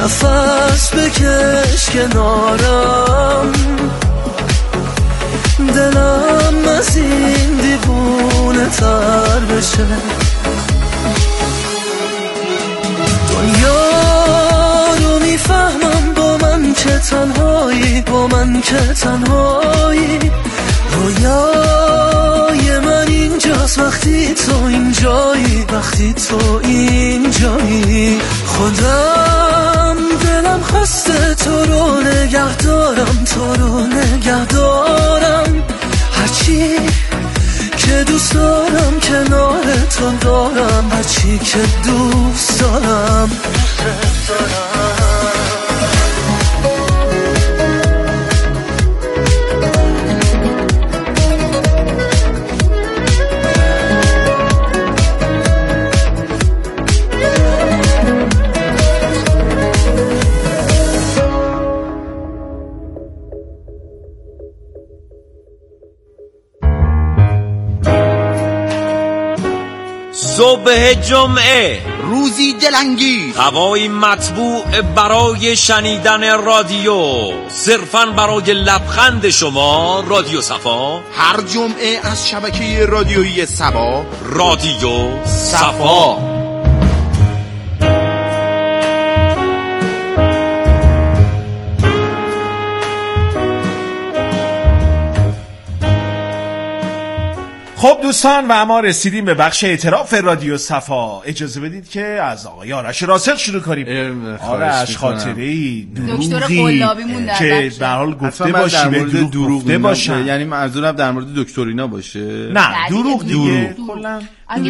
نفس بکش کنارم، دلم از این دیوونه تر بشه. دنیا رو میفهمم با من که تنهایی، با من که تنهایی. رویای من اینجاست وقتی تو اینجایی، وقتی تو اینجایی. خودم دلم خسته تو رو نگه دارم، تو رو نگه دارم. هرچی که دوست دارم کنار تو دارم، هرچی که دوست دارم. صبح جمعه، روزی دلانگیز، هوایی مطبوع برای شنیدن رادیو، صرفاً برای لبخند شما. رادیو صفا هر جمعه از شبکه رادیویی صبا. رادیو صفا. خب دوستان، و اما رسیدیم به بخش اعتراف رادیو صفا. اجازه بدید که از آقای آرش راسخ شروع کنیم. آرش، خاطره‌ای دروغی که به حال گفته باشی به دروغ گفته باشن، یعنی منظورم در مورد دکترینا باشه؟ نه، دروغ دیگه کلا.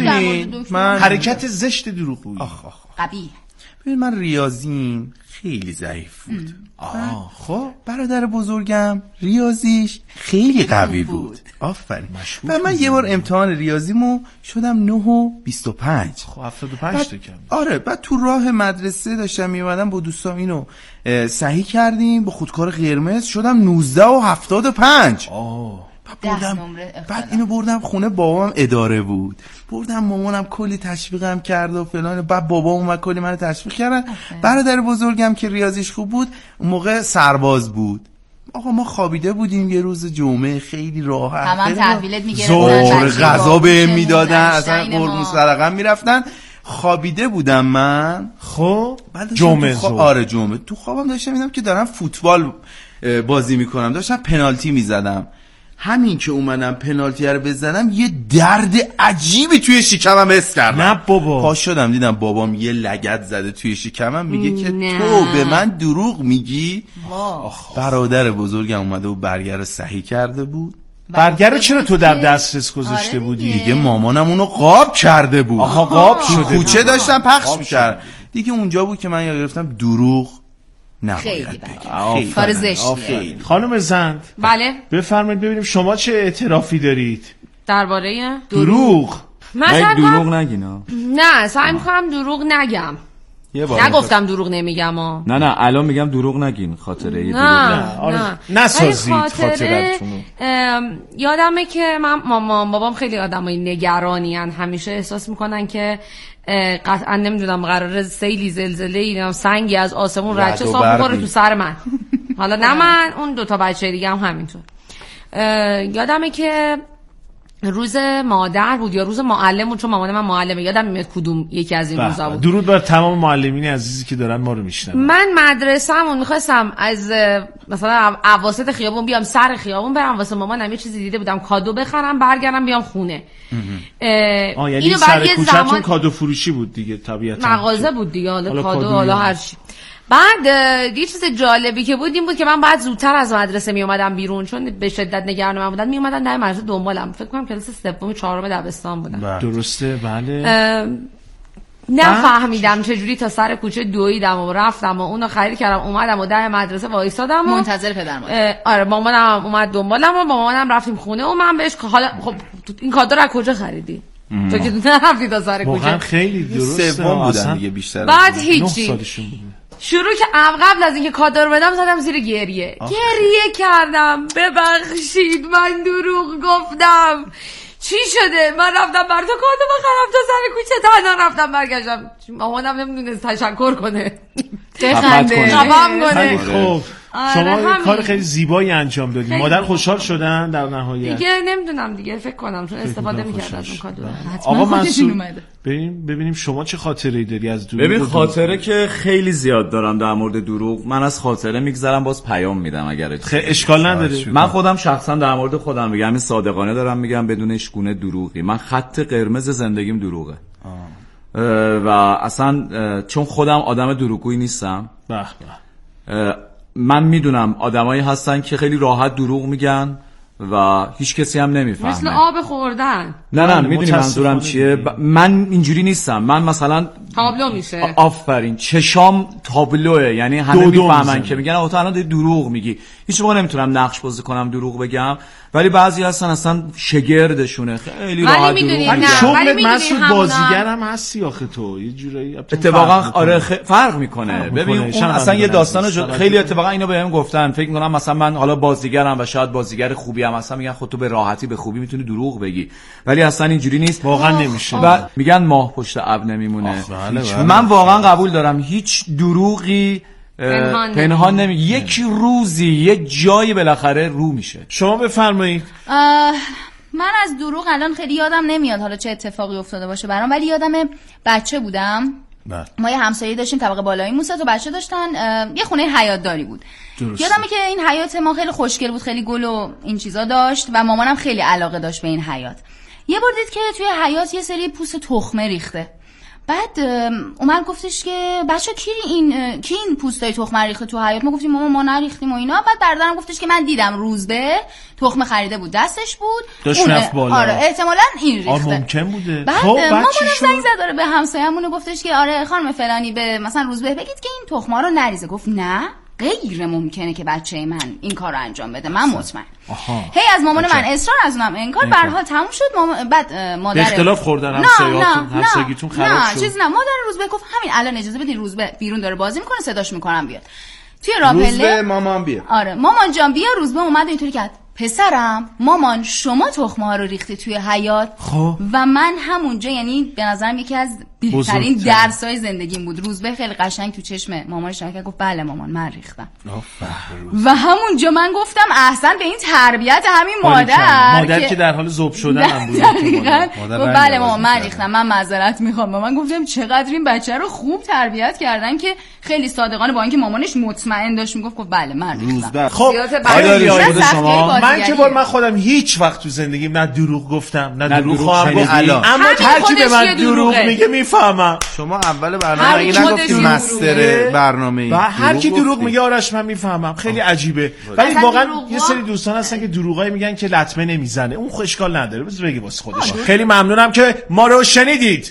من حرکت زشت دروغگویی. قبیح. ببین، من ریاضیم خیلی ضعیف بود. خب برادر بزرگم ریاضیش خیلی قوی بود. آفرین. و من یه بار امتحان ریاضیمو شدم 9.25. خب 75 تا کم. آره، بعد تو راه مدرسه داشتم میومدم با دوستام اینو صحیح کردیم با خودکار قرمز، شدم 19.75. بعد اینو بردم خونه، بابام اداره بود، بردم مامانم کلی تشویقم کرد و فلان. بعد بابام اومد کلی منو تشویق کردن. برادر بزرگم که ریاضیش خوب بود اون موقع سرباز بود. آقا ما خوابیده بودیم یه روز جمعه، خیلی راحت تمام تحویلت میگرفتن، زور غذا بهم میدادن، اصلا قربون صدقه میرفتن. خوابیده بودم من. خب جمعه آره جمعه تو خوابم داشتم میدم که دارم فوتبال بازی میکنم، داشتم پنالتی میزدم. همین که اومدم پنالتی رو بزنم یه درد عجیبی توی شکمم حس کردم. نه بابا. پا شدم دیدم بابام یه لگد زده توی شکمم، میگه که تو به من دروغ میگی. برادر بزرگم اومده و برگر رو صحیح کرده بود. برگر رو چرا تو در دسترس گذاشته بودی؟ دیگه مامانم اونو قاب کرده بود. آها، قاب شده. کوچه داشتم پخش می‌کرد. دیگه اونجا بود که من یاد گرفتم دروغ نباید بگم. کار زشتیه. خانم زند، بله بفرمایید ببینیم شما چه اعترافی دارید درباره دروغ. من دروغ نگینا. نه، سعی می‌کنم دروغ نگم. نگفتم دروغ نمیگم. نه الان میگم دروغ نگین، خاطره ای دروغ نسازید خاطرتون. یادمه که من مامان بابام خیلی آدمای نگرانی ان، همیشه احساس میکنن که قطعا نمیدونم قراره سیلی زلزله سنگی از آسمون رد شه صاف بخوره تو سر من. حالا نه من، اون دوتا بچه دیگه هم همینطور. یادمه که روز مادر بود یا روز معلم بود، چون مامان من معلمه، یادم نمیاد کدوم یکی از این روزا بود. درود بر تمام معلمین عزیزی که دارن ما رو میشنون. من مدرسه‌مون می‌خواستم از مثلا اواسط خیابون بیام سر خیابون برم واسه مامانم یه چیزی دیده بودم کادو بخرم برگردم بیام خونه. یعنی سر کوچه‌تون کادو فروشی بود دیگه طبیعتا. مغازه بود دیگه، حالا کادو حالا هر چی. بعد یه چیز جالبی که بود این بود که من بعد زودتر از مدرسه می اومدم بیرون، چون به شدت نگران من بودن. می اومدن در مدرسه دنبالم، فکر کنم کلاس سوم چهارم دبستان بودم. درسته بله. نفهمیدم چجوری تا سر کوچه دویدم و رفتم و اونو خرید کردم، اومدم و در مدرسه وایسادم و منتظر پدرم. آره مامانم اومد دنبالم و مامانم رفتیم خونه و من بهش حالا خب این کادو رو از کجا خریدی؟ تو که نرفتی تا سر کوچه. واقعا خیلی درسته. سوم بودن دیگه بیشتر. بعد هیچی. شروع که قبل از اینکه کادو رو بدم زدم زیر گریه کردم. ببخشید من دروغ گفتم. چی شده؟ من رفتم بر تو کادو بخرم تا سر کوچه تنها رفتم برگشتم. مامانم نمیدونست تشکر کنه. بخنده قبام کنه. خب شما کار خیلی زیبایی انجام دادید. مادر خوشحال شدن در نهایت؟ دیگه نمیدونم دیگه، فکر کنم چون استفاده می‌کرد از اون کادو. آقا منصور ببینیم شما چه خاطره‌ای داری از دروغ؟ ببین خاطره که خیلی زیاد دارم در مورد دروغ. من از خاطره میگذرم باز پیام میدم اگر اشکال نداره. من خودم شخصا در مورد خودم میگم، این صادقانه دارم میگم بدون هیچ گونه دروغی. من خط قرمز زندگیم دروغه. و اصلا چون خودم آدم دروغگویی نیستم. من میدونم آدمایی هستن که خیلی راحت دروغ میگن و هیچ کسی هم نمیفهمه، مثل آب خوردن. نه میدونی منظورم چیه؟ من اینجوری نیستم. من مثلا تابلو میشه. آفرین، چشام تابلوه، یعنی همه میفهمن که میگن آقا تو الان داری دروغ میگی. هیچ موقع نمیتونم نقش بازی کنم دروغ بگم، ولی بعضی هستن اصلا شگردشونه خیلی راحت دروغ میگن. شغلت مسعود بازیگرم هستی آخه تو یه جورایی اتفاقا آره فرق میکنه. ببین اون اصلا یه داستان خیلی اتفاقا اینو بهم گفتن، فکر میکنم مثلا من حالا بازیگرم و شاید بازیگر خوبی ام، مثلا میگن خود تو به راحتی به خوبی میتونی دروغ بگی، ولی اصلا اینجوری نیست، واقعا نمیشه. و میگن ماه پشت ابر نمیمونه. من واقعا قبول دارم هیچ دروغی پنهان نمیگه. یک روزی یه جایی بالاخره رو میشه. شما بفرمایید. من از دروغ الان خیلی یادم نمیاد حالا چه اتفاقی افتاده باشه برام، ولی یادم بچه بودم. ما یه همسایه داشتیم طبقه بالایی، موسا تو بچه داشتن، یه خونه حیاتداری بود. یادمه که این حیات ما خیلی خوشگل بود، خیلی گل و این چیزا داشت و مامانم خیلی علاقه داشت به این حیات. یه بار دید که توی حیات یه سری پوست تخمه ریخته. بعد اومد گفتش که بچه کی این پوستای تخمه ریخته تو حیاط؟ ما گفتیم مامان ما نریختیم و اینا. بعد برادرم گفتش که من دیدم روزبه تخمه خریده بود دستش بود، داشت رفت بالا. آره احتمالاً این ریخته. ممکن بوده. بعد مامانم زنگ زد داره به همسایه‌مون گفتش که آره خانم فلانی به مثلا روزبه بگید که این تخمه رو نریزه. گفت نه غیر ممکنه که بچه من این کار رو انجام بده، من مطمئن. هی از مامان من اصرار، از اونم انکار. به هر حال تموم شد. بعد مادر اختلاف خوردن همسایه‌هاتون خراب شد. نه چیز نه. مادر روزبه گفت همین الان اجازه بدین روزبه بیرون داره بازی میکنه، صداش میکنم بیاد توی راپله. روزبه مامان بیا. آره مامان جان بیا. روزبه اومد اینطوری کرد پسرم مامان شما تخمه ها رو ریختی توی حیاط. و من همونجا یعنی به نظرم یکی از بهترین درسای زندگیم بود. روزبه خیلی قشنگ تو چشم مامانش نگاه گفت بله مامان من ریختم. و همونجا من گفتم احسن به این تربیت همین مادر که در حال ذوب شدن هم بود. گفت بله مامان من ریختم، من معذرت میخوام. و من گفتم چقدر این بچه رو خوب تربیت کردن که خیلی صادقانه با اینکه مامانش مطمئن داشت میگفت باله من ریختم. خب من که من خودم هیچ وقت تو زندگیم نه دروغ گفتم نه دروغ خواهم گفت، اما هر کی به من دروغ میگه میفهمم. شما اول برنامه اگه نگفتی مستر برنامه‌ای و هر کی دروغ میگه آرش من میفهمم. خیلی عجیبه. ولی واقعا یه سری دوستان هستن که دروغایی میگن که لطمه نمیزنه. اون خب اشکال نداره، بذار بگی واسه خودش. خیلی ممنونم که ما رو شنیدید.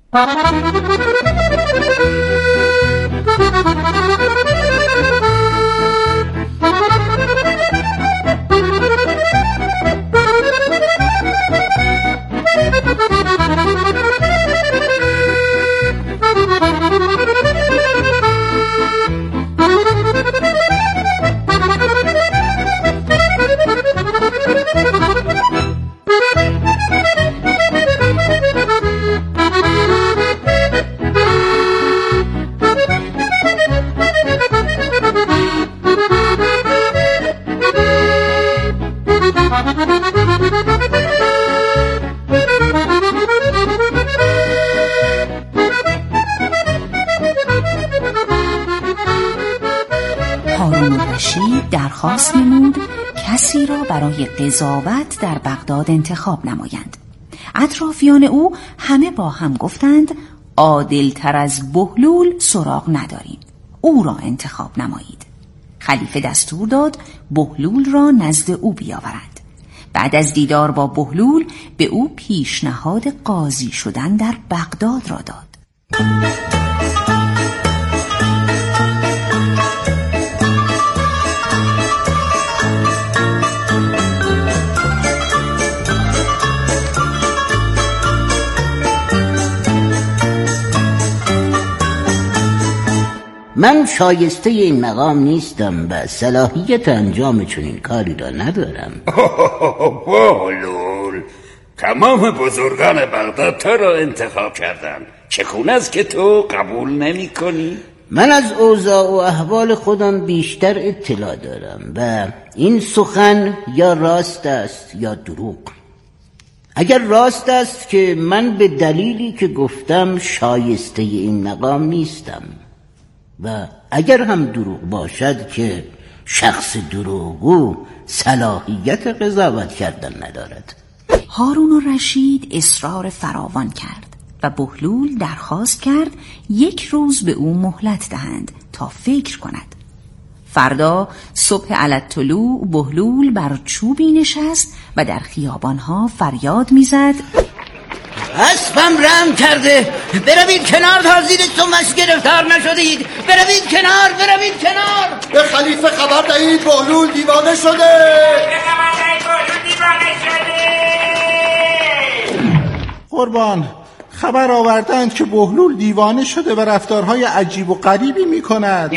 هارون الرشید درخواست نمود کسی را برای قضاوت در بغداد انتخاب نمایند. اطرافیان او همه با هم گفتند عادل‌تر از بهلول سراغ نداریم، او را انتخاب نمایید. خلیفه دستور داد بهلول را نزد او بیاورند. بعد از دیدار با بهلول به او پیشنهاد قاضی شدن در بغداد را داد. من شایسته این مقام نیستم و صلاحیت انجام چنین کاری را ندارم. بهلول، تمام بزرگان بغداد تو را انتخاب کردن، چگونه است که تو قبول نمی کنی؟ من از اوضاع و احوال خودم بیشتر اطلاع دارم و این سخن یا راست است یا دروغ. اگر راست است که من به دلیلی که گفتم شایسته این مقام نیستم و اگر هم دروغ باشد که شخص دروغگو صلاحیت قضاوت کردن ندارد. هارون الرشید اصرار فراوان کرد و بهلول درخواست کرد 1 روز به او مهلت دهند تا فکر کند. فردا صبح علالطلوع بهلول بر چوبی نشست و در خیابانها فریاد میزد: اسبم رم کرده، بروید کنار تا زیر سمش گرفتار نشدید. بروید کنار، بروید کنار. به خلیفه خبر دهید بهلول دیوانه شده. قربان، خبر آوردند که بهلول دیوانه شده و رفتارهای عجیب و غریبی میکند.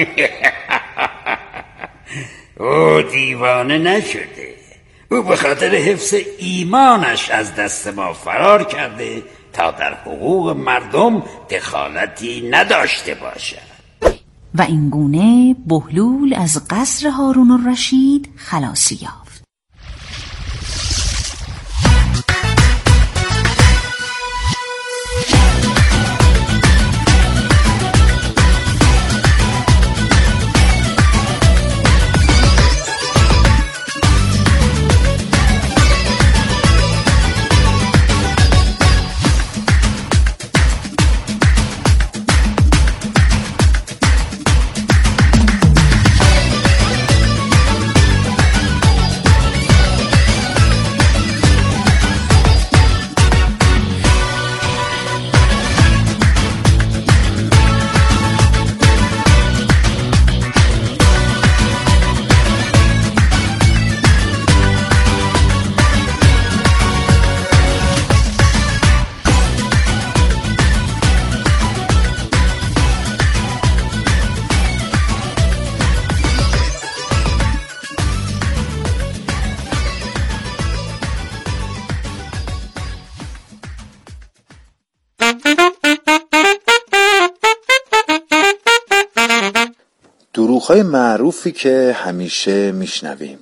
او دیوانه نشده، او به خاطر حفظ ایمانش از دست ما فرار کرده تا در حقوق مردم دخالتی نداشته باشد. و اینگونه بهلول از قصر هارون الرشید خلاصی یافت. دروغ‌های معروفی که همیشه میشنویم.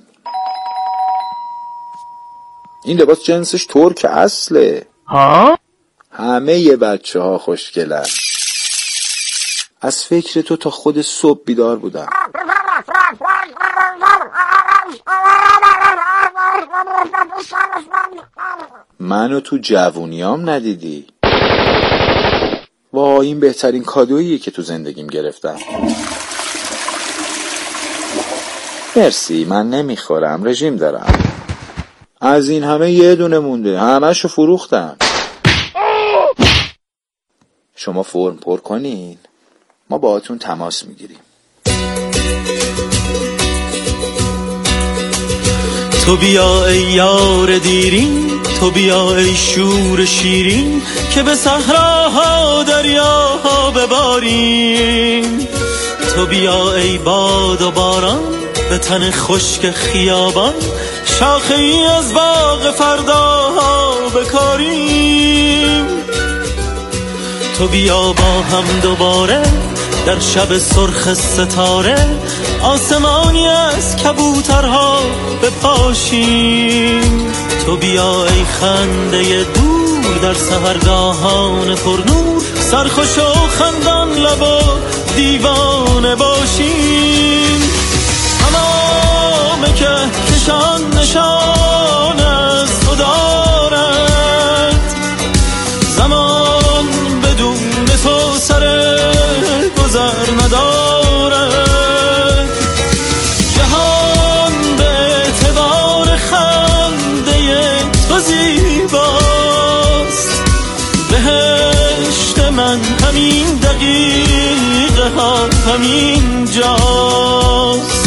این لباس جنسش ترک اصله. ها؟ همه ی بچه ها خوشگلن. از فکر تو تا خود صبح بیدار بودم. منو تو جوونیام ندیدی. وای، این بهترین کادوییه که تو زندگیم گرفتم. مرسی، من نمیخورم، رژیم دارم. از این همه یه دونه مونده، همه‌شو فروختم. شما فرم پر کنین، ما باهاتون تماس میگیریم. تو بیا ای یار دیرین، تو بیا ای شور شیرین، که به صحراها دریاها بباریم. تو بیا ای باد و باران، به تن خشک خیابان، شاخه ای از باغ فرداها بکاریم. تو بیا با هم دوباره در شب سرخ ستاره، آسمانی از کبوترها بپاشیم. تو بیا ای خنده دور در سحرگاهان پرنور، سرخوش و خندان لب و دیوانه باشیم. تمام که کشان نشان از تو دارد، زمان بدون تو سر گذر ندارد. جهان به اعتبار خنده تو زیباست، بهشت من همین دقیقه ها همین جاست.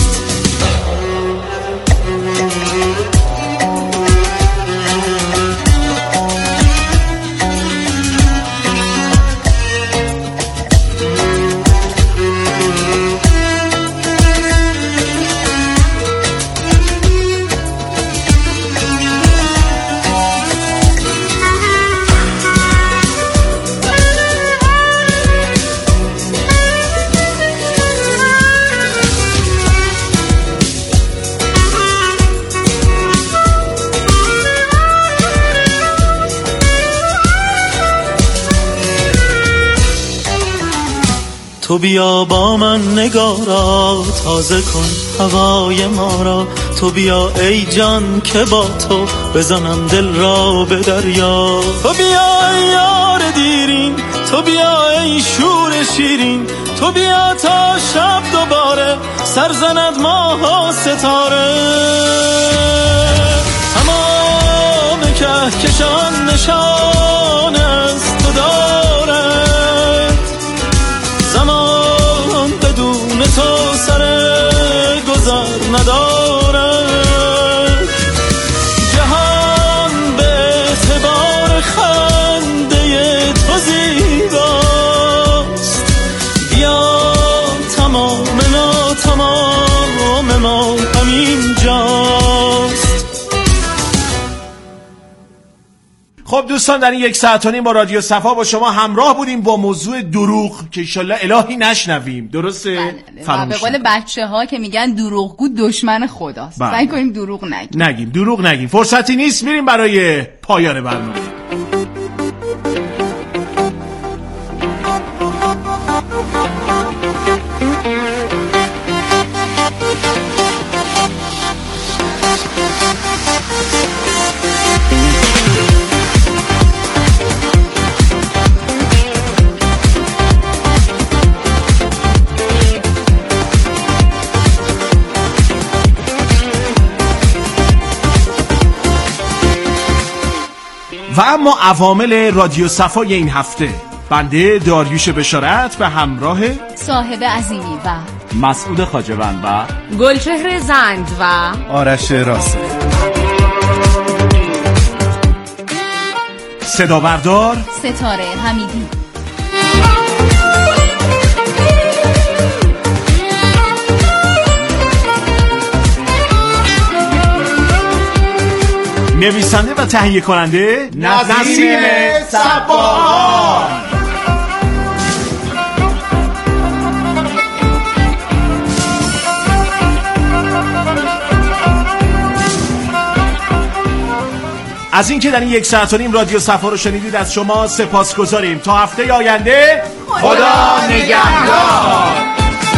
تو بیا با من نگارا تازه کن هوای ما را. تو بیا ای جان که با تو بزنم دل را به دریا. تو بیا ای یار دیرین، تو بیا ای شور شیرین، تو بیا تا شب دوباره سرزند ماه و ستاره. تمام کهکشان نشان از تو دارد، زمان بدون تو سر گذر ندارد. جهان به اعتبار خنده تو زیباست. بیا تمام ما همین جاست. خب دوستان، در این 1 ساعت و نیم با رادیو صفا با شما همراه بودیم با موضوع دروغ که انشالله الهی نشنویم. درسته؟ به قول بچه ها که میگن دروغگو دشمن خداست. سعی کنیم دروغ نگیم. دروغ نگیم. فرصتی نیست، میریم برای پایان برنامه. و اما عوامل رادیو صفای این هفته: بنده داریوش بشارت به همراه صاحب عظیمی و مسعود خواجه‌وند و گلچهر زند و آرش راسخ. صدا بردار ستاره حمیدی. نویسنده و تهیه کننده نسیم صباغان. از اینکه در این 1 ساعت و نیم رادیو صفا رو شنیدید از شما سپاسگزاریم. تا هفته آینده خدا نگهدار.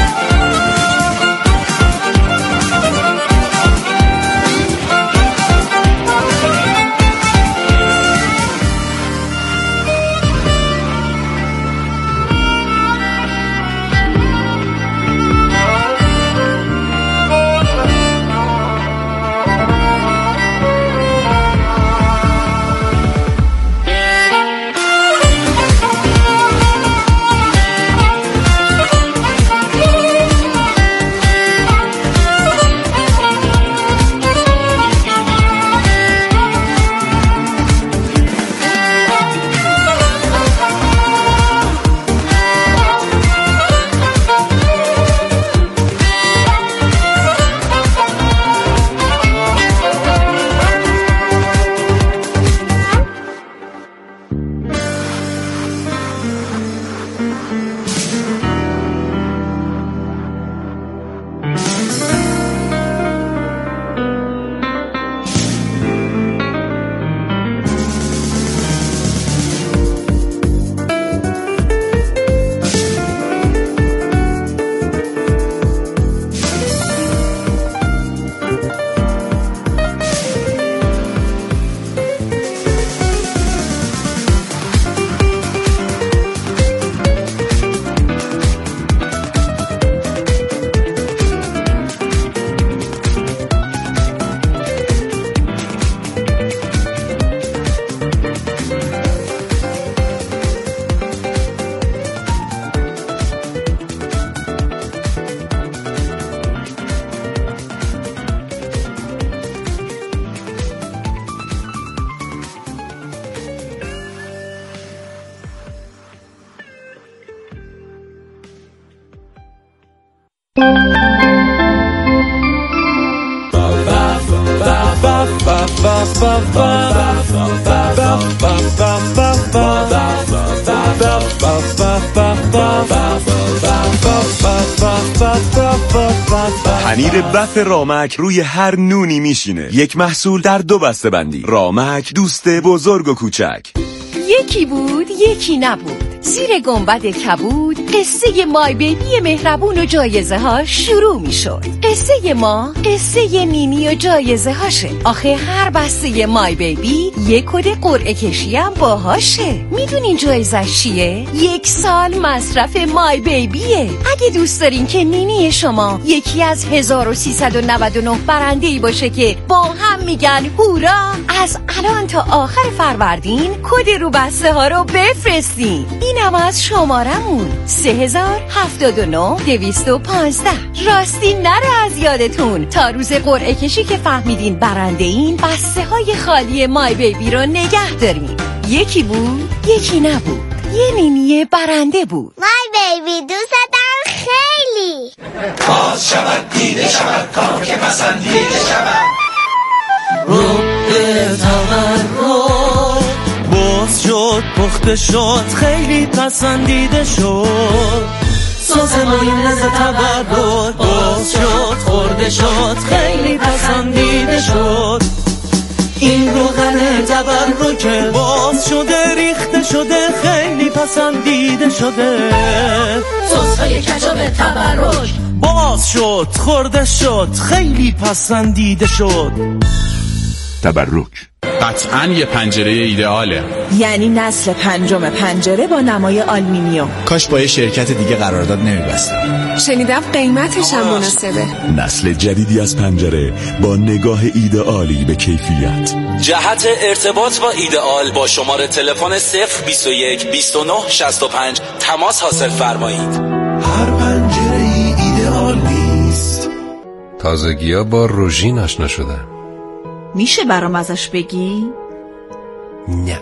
پنیر بف رامک روی هر نونی میشینه. یک محصول در 2 بسته بندی. رامک، دوست بزرگ و کوچک. یکی بود یکی نبود، زیر گنبد کبود قصه مای بیبی مهربون و جایزه ها شروع می شد. قصه ما قصه نینی و جایزه هاشه. آخه هر بسته مای بیبی یک کد قرعه کشی هم باهاشه. میدونین جایزش چیه؟ 1 سال مصرف مای بیبیه. اگه دوست دارین که نینی شما یکی از 1399 برنده‌ای باشه که با هم میگن هورا، از الان تا آخر فروردین کد رو بسته ها رو بفرستین. اینم از شمارمون 3079-215. راستی نره از یادتون تا روز قرعه کشی که فهمیدین برنده این بسته های خالی مای بیبی رو نگه دارین. یکی بود یکی نبود، یه نینی برنده بود. مای بیبی دوست دارم خیلی. باز شود دیده شود کام که پسندیده شود رو به تورد باز شد پخته شد خیلی پسندیده شد سازمای لذت تورد باز شد خورده شد خیلی پسندیده شد این روغن تبرک باز شده ریخته شده خیلی پسندیده شده سس‌های کچاپ تبرک باز شد خورده شد خیلی پسندیده شد. تبرک قطعاً یه پنجره ایدئاله، یعنی نسل 5 پنجره با نمای آلومینیوم. کاش با یه شرکت دیگه قرارداد نمی‌بستم. شنیدم قیمتش هم مناسبه. نسل جدیدی از پنجره با نگاه ایدئالی به کیفیت. جهت ارتباط با ایدئال با شماره تلفن 021 29 65 تماس حاصل فرمایید. هر پنجره ایدئال نیست. تازگی‌ها با روژین آشنا شدم. میشه برام ازش بگی؟ نه،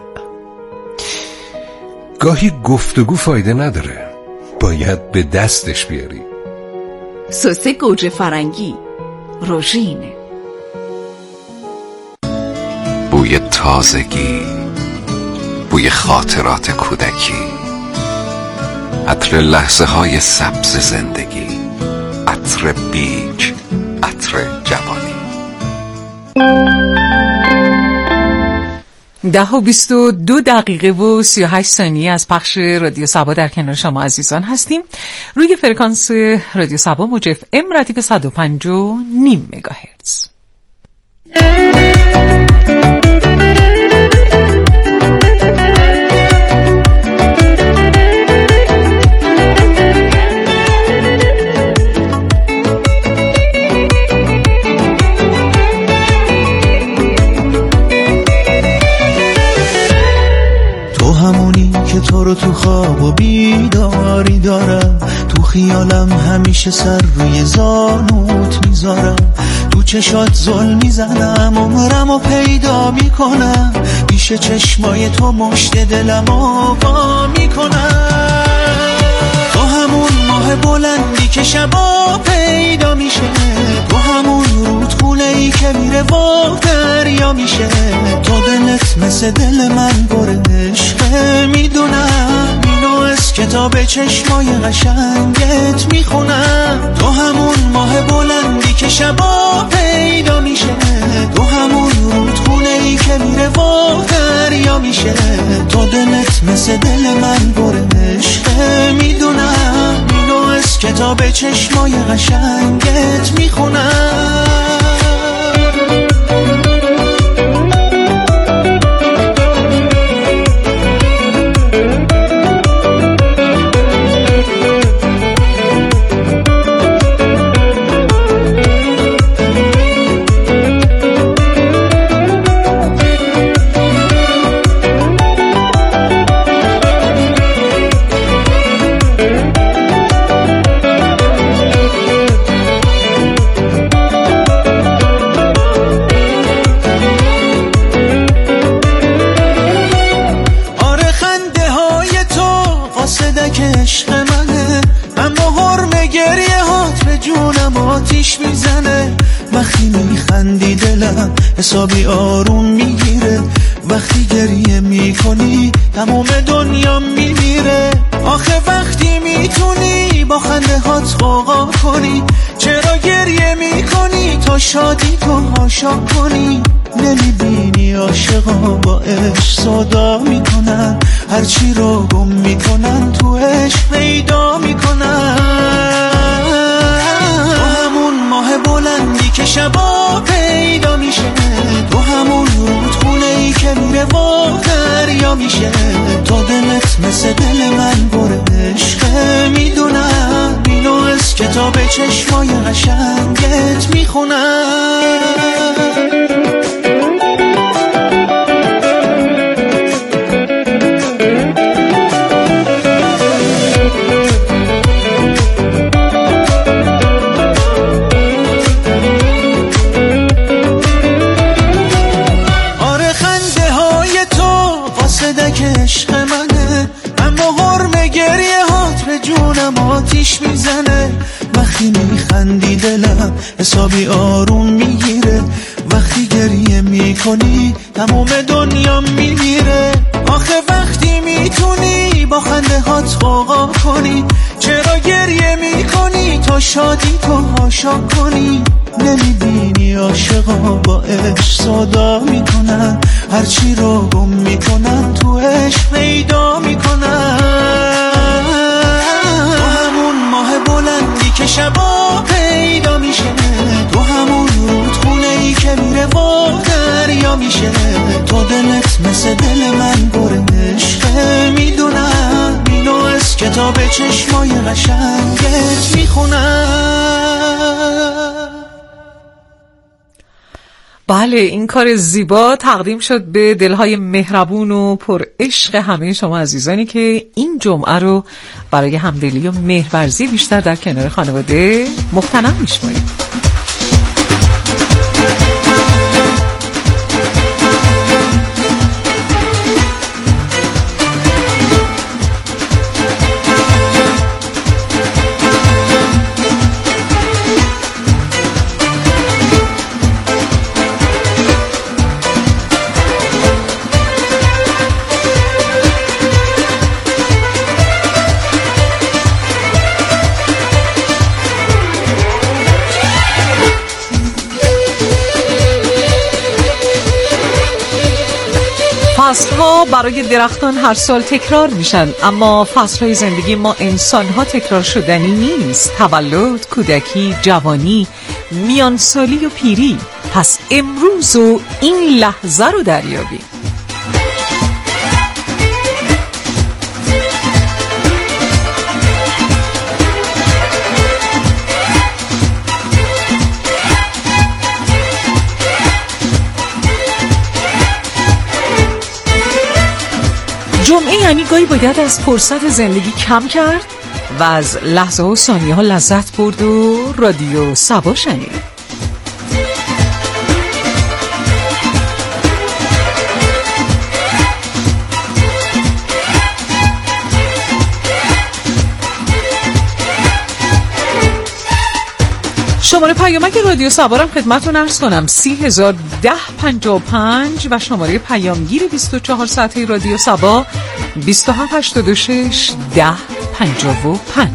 گاهی گفتگو فایده نداره، باید به دستش بیاری. سس گوجه فرنگی روژین. بوی تازگی، بوی خاطرات کودکی، عطر لحظه های سبز زندگی، عطر بیج، عطر جوانی. 10:22 از پخش رادیو صبا در کنار شما عزیزان هستیم. روی فرکانس رادیو صبا موج FM ردیف 105.5 مگاهرتز. که تو رو تو خواب و بیداری دارم، تو خیالم همیشه سر روی زانوت میذارم، تو چشات ظلم میزنم عمرم و پیدا میکنم، پیش چشمای تو مشت دلم آقا میکنم. تو همون ماه بلندی که شبا پیدا میشه، تو همون رودخونه‌ای که میره و دریا میشه، تو دلت مثل دل من پر عشقه میدونم، اینو از کتاب چشمای قشنگت میخونم. تو همون ماه بلندی که شبا پیدا میشه، تو همون رودخونه‌ای که میره و دریا میشه، تو دلت مثل دل من پر عشقه میدونم، اینو از کتاب چشمای قشنگت میخونم. حسابی آروم میگیره، وقتی گریه میکنی تمام دنیا میمیره. آخه وقتی میتونی با خنده هات غوغا کنی، چرا گریه میکنی تا شادی تو هاشا کنی؟ نمیبینی عاشقا با عشق صدا میکنن، هرچی رو گم میکنن تو عشق پیدا میکنن. تو همون ماه بلندی که شبا پیدا میشه، تو همون رودخونه‌ای که میره و دریا میشه. تو دلت مثل دل من پر عشقه، میدونم اینو از کتاب چشمای قشنگت میخونم. عشق منه، اما غرم گریه هات به جونم آتیش میزنه. وقتی میخندی دلم حسابی آروم میگیره، وقتی گریه میکنی تمام دنیا میمیره. آخه وقتی میتونی با خنده هات غوغا کنی، چرا گریه میکنی تا شادی تو هاشا کنی؟ نمیبینی عاشقا با عشق صدا میکنن، هرچی رو گم میکنن تو عشق پیدا میکنن. تو همون ماه بلندی که شبا پیدا میشه، تو همون رودخونه‌ای که میره و دریا میشه. تو دلت مثل دل من پر عشقه، میدونم اینو از کتاب چشمای قشنگت میخونم. بله، این کار زیبا تقدیم شد به دلهای مهربون و پر عشق همه شما عزیزانی که این جمعه رو برای همدلی و مهرورزی بیشتر در کنار خانواده مغتنم میشمارید. فصل‌ها برای درختان هر سال تکرار میشن، اما فصل‌های زندگی ما انسان‌ها تکرار شدنی نیست. تولد، کودکی، جوانی، میانسالی و پیری. پس امروز و این لحظه رو دریابیم. جمعه یعنی گاهی باید از فرصت زندگی کم کرد و از لحظه و ثانیه ها لذت برد و رادیو صبا شنید. شماره پیامک رادیو صبا رو خدمتتون عرض کنم 301055 و شماره پیامگیر 24 ساعته رادیو صبا 2786 1055.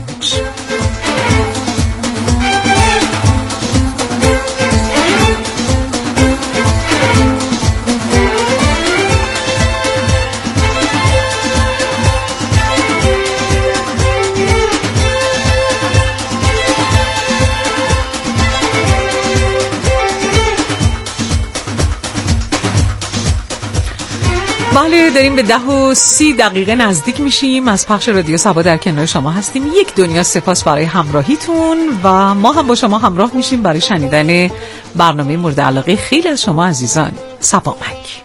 بله، داریم به 10:30 نزدیک میشیم از پخش رادیو صبا در کنار شما هستیم. یک دنیا سپاس برای همراهیتون و ما هم با شما همراه میشیم برای شنیدن برنامه مورد علاقه خیلی از شما عزیزان. صبامک.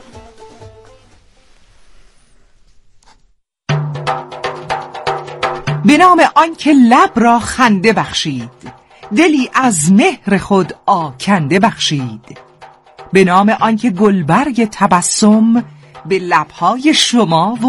به نام آنکه لب را خنده بخشید، دلی از مهر خود آکنده بخشید. به نام آنکه گلبرگ تبسم به لبهای شما و